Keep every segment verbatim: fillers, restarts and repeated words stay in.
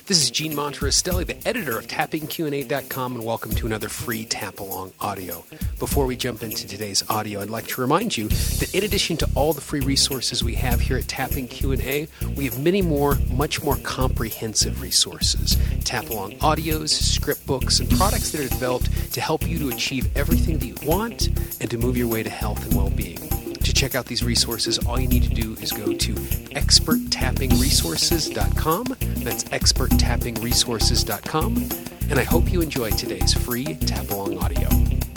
This is Gene Monterastelli, the editor of tapping Q and A dot com, and welcome to another free Tap Along audio. Before we jump into today's audio, I'd like to remind you that in addition to all the free resources we have here at Tapping Q and A, we have many more, much more comprehensive resources. Tap Along audios, script books, and products that are developed to help you to achieve everything that you want and to move your way to health and well-being. To check out these resources, all you need to do is go to expert tapping resources dot com. That's expert tapping resources dot com. And I hope you enjoy today's free Tap Along audio.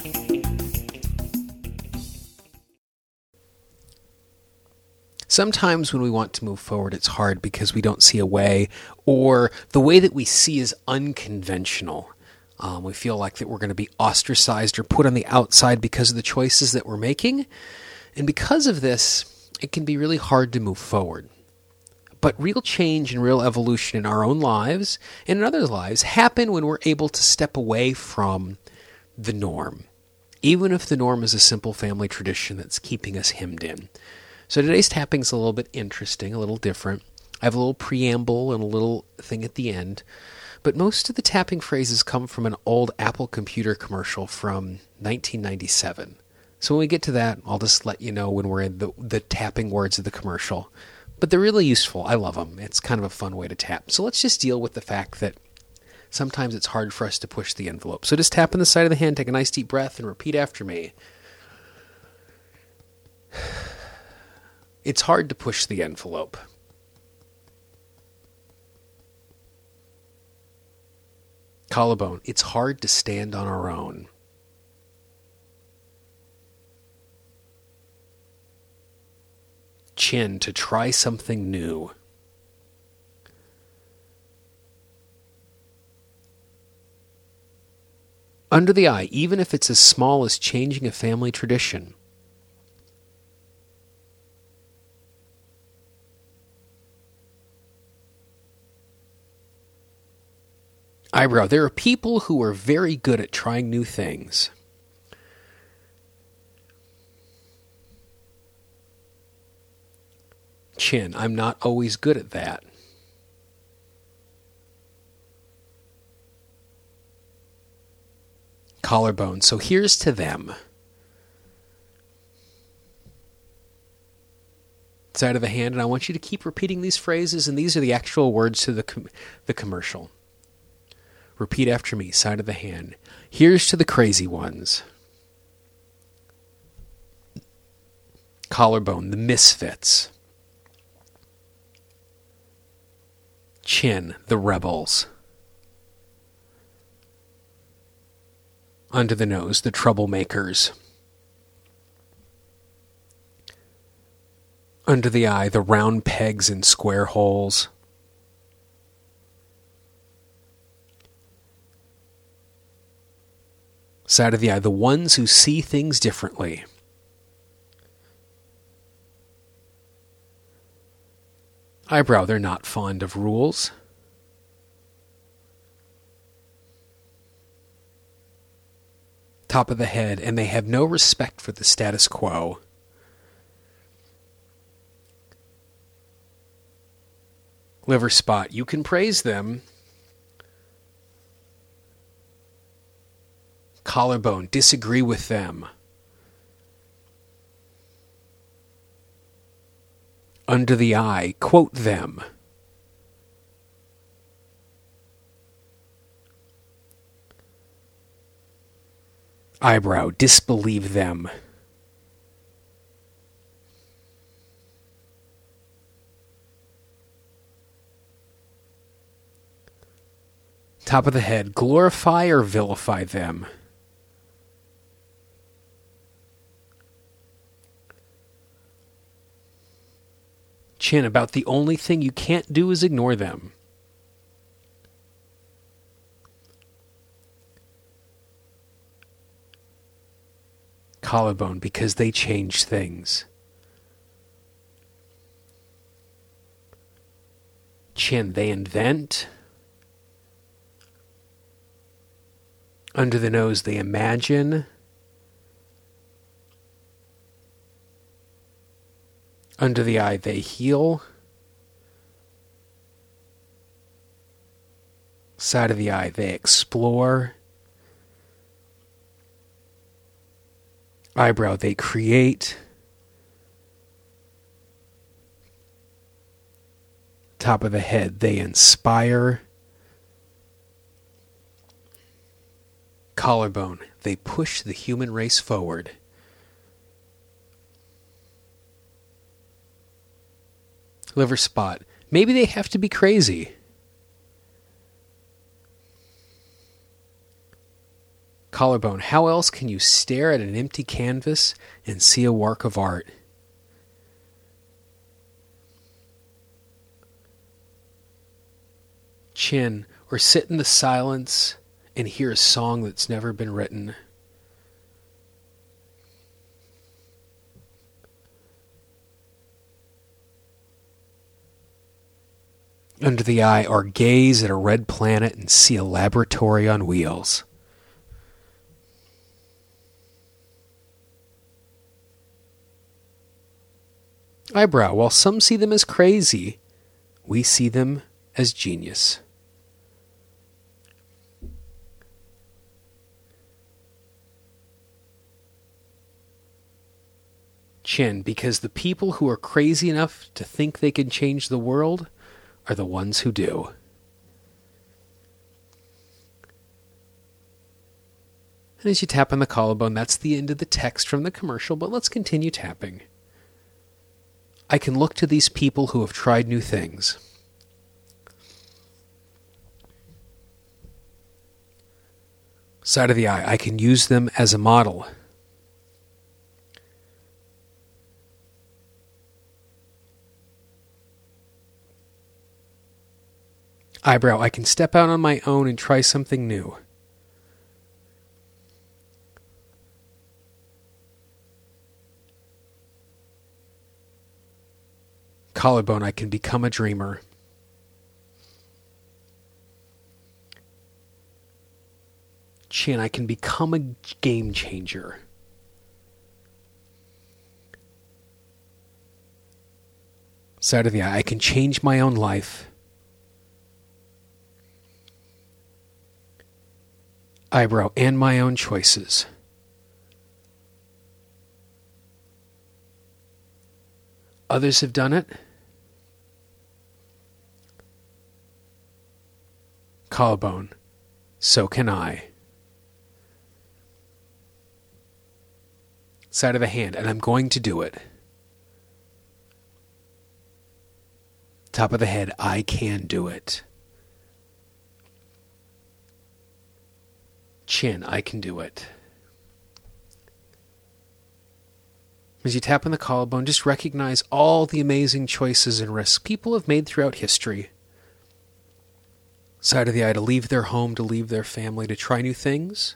Sometimes when we want to move forward, it's hard because we don't see a way, or the way that we see is unconventional. Um, we feel like that we're going to be ostracized or put on the outside because of the choices that we're making. And because of this, it can be really hard to move forward. But real change and real evolution in our own lives and in others' lives happen when we're able to step away from the norm, even if the norm is a simple family tradition that's keeping us hemmed in. So today's tapping is a little bit interesting, a little different. I have a little preamble and a little thing at the end. But most of the tapping phrases come from an old Apple computer commercial from nineteen ninety-seven. So when we get to that, I'll just let you know when we're in the, the tapping words of the commercial. But they're really useful. I love them. It's kind of a fun way to tap. So let's just deal with the fact that sometimes it's hard for us to push the envelope. So just tap on the side of the hand, take a nice deep breath, and repeat after me. It's hard to push the envelope. Collarbone. It's hard to stand on our own. Chin. To try something new. Under the eye, even if it's as small as changing a family tradition. Eyebrow. There are people who are very good at trying new things. Chin. I'm not always good at that. Collarbone. So here's to them. Side of the hand, and I want you to keep repeating these phrases, and these are the actual words to the com- the commercial. Repeat after me. Side of the hand. Here's to the crazy ones. Collarbone. The misfits. Chin. The rebels. Under the nose. The troublemakers. Under the eye. The round pegs in square holes. Side of the eye. The ones who see things differently. Eyebrow. They're not fond of rules. Top of the head. And they have no respect for the status quo. Liver spot. You can praise them. Collarbone. Disagree with them. Under the eye. Quote them. Eyebrow. Disbelieve them. Top of the head. Glorify or vilify them. Chin. About the only thing you can't do is ignore them. Collarbone. Because they change things. Chin. They invent. Under the nose. They imagine. Under the eye, they heal. Side of the eye, they explore. Eyebrow, they create. Top of the head, they inspire. Collarbone, they push the human race forward. Liver spot, maybe they have to be crazy. Collarbone, how else can you stare at an empty canvas and see a work of art? Chin, or sit in the silence and hear a song that's never been written. Under the eye, or gaze at a red planet and see a laboratory on wheels. Eyebrow, while some see them as crazy, we see them as genius. Chin, because the people who are crazy enough to think they can change the world are the ones who do. And as you tap on the collarbone, that's the end of the text from the commercial, but let's continue tapping. I can look to these people who have tried new things. Side of the eye, I can use them as a model. Eyebrow, I can step out on my own and try something new. Collarbone, I can become a dreamer. Chin, I can become a game changer. Side of the eye, I can change my own life. Eyebrow, and my own choices. Others have done it. Collarbone, so can I. Side of the hand, and I'm going to do it. Top of the head, I can do it. Chin, I can do it. As you tap on the collarbone, just recognize all the amazing choices and risks people have made throughout history. Side of the eye, to leave their home, to leave their family, to try new things.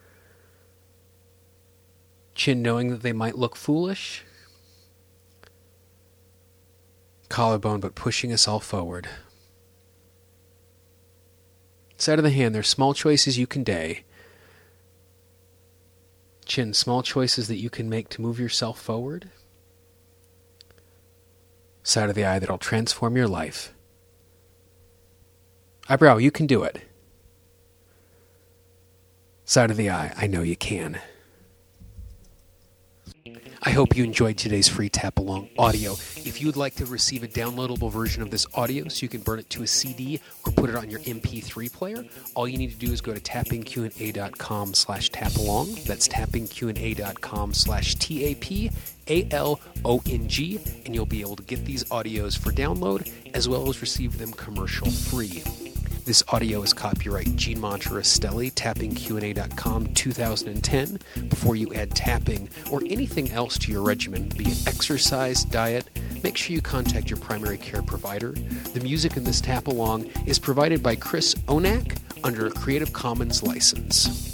Chin, knowing that they might look foolish. Collarbone, but pushing us all forward. Side of the hand, there's small choices you can day. Chin, small choices that you can make to move yourself forward. Side of the eye, that'll transform your life. Eyebrow, you can do it. Side of the eye, I know you can. I hope you enjoyed today's free tap along audio. If you would like to receive a downloadable version of this audio so you can burn it to a C D or put it on your M P three player, all you need to do is go to tappingqa.com slash tap along. That's tappingqa.com slash T A P A L O N G, and you'll be able to get these audios for download as well as receive them commercial free. This audio is copyright Gene Montarastelli, tapping Q and A dot com, two thousand ten. Before you add tapping or anything else to your regimen, be it exercise, diet, make sure you contact your primary care provider. The music in this tap along is provided by Chris Onak under a Creative Commons license.